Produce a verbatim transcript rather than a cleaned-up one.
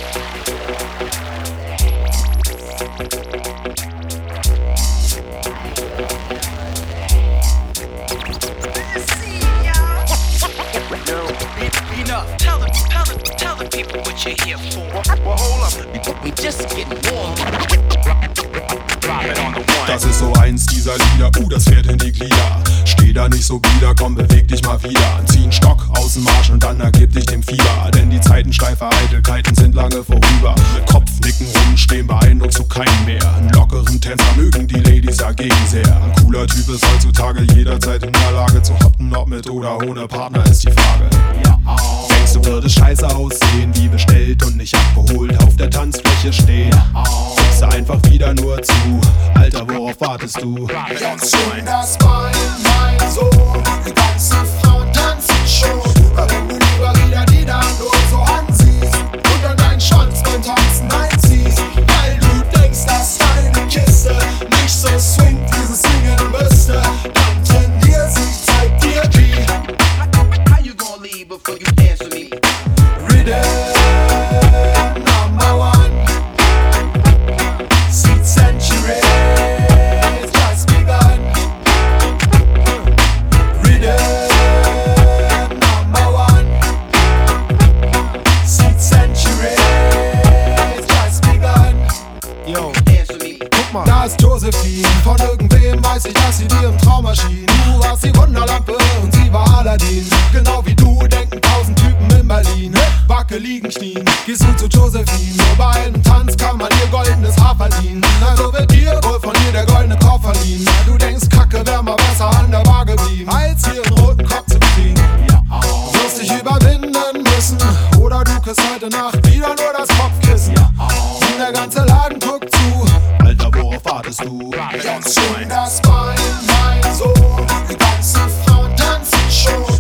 Tell the, tell the, tell the people what you're here for. Well, hold up, we just getting warm. Drop it on the one. Das ist so eins dieser Lieder, uh, das fährt in die Glieder. Steh da nicht so bieder, komm, beweg dich mal wieder. Zieh einen Stock aus dem Marsch und dann ergib dich dem Fieber. Denn die Zeiten steifer Eitelkeiten sind lange vorüber. Mit Kopfnicken rumstehen beeindruckst du keinen mehr. Einen lockeren Tänzer mögen die Ladies dagegen sehr. Ein cooler Typ ist heutzutage jederzeit in der Lage zu hoppen, ob mit oder ohne Partner ist die Frage. Ja, au. Denkst du, würde scheiße aussehen, wie bestellt und nicht abgeholt auf der Tanzfläche stehen? Ja, guckst du einfach wieder nur zu. Alter, worauf wartest du? Ganz schön, das war in mein Sohn. Die ganzen Frauen tanzen schon. Wenn du lieber wieder die da nur so ansiehst und dann deinen Schwanz beim Tanzen einziehst, weil du denkst, dass deine Kiste nicht so swingt, wie sie singen müsste, dann trainier sie, ich zeig dir wie. How you gonna leave before you dance with me? Rhythm number one. Seed century just begun. Rhythm number one. Seed century just begun. Yo, Dance with me. guck mal. Da ist Josephine, von irgendwem weiß ich, dass sie dir im Traum erschien. Du warst die Wunderlampe und sie war Aladdin. Genau wie du denken tausend Typen in Berlin. Wackeligen Knien, gehst du zu Josephine. Nur bei einem Tanz kann man ihr goldenes Haar verdienen. Also wird dir wohl von ihr der goldene Korb verliehen. Ja, du denkst, Kacke wär mal besser an der Bar geblieben, als hier einen roten Kopf zu kriegen. Ja, du wirst dich überwinden müssen, oder du kriegst heute Nacht wieder nur das Kopfkissen. Ja, und der ganze Laden guckt zu. Alter, worauf wartest du? Ganz schön, das war in mein Sohn. Die ganzen Frauen tanzen schon.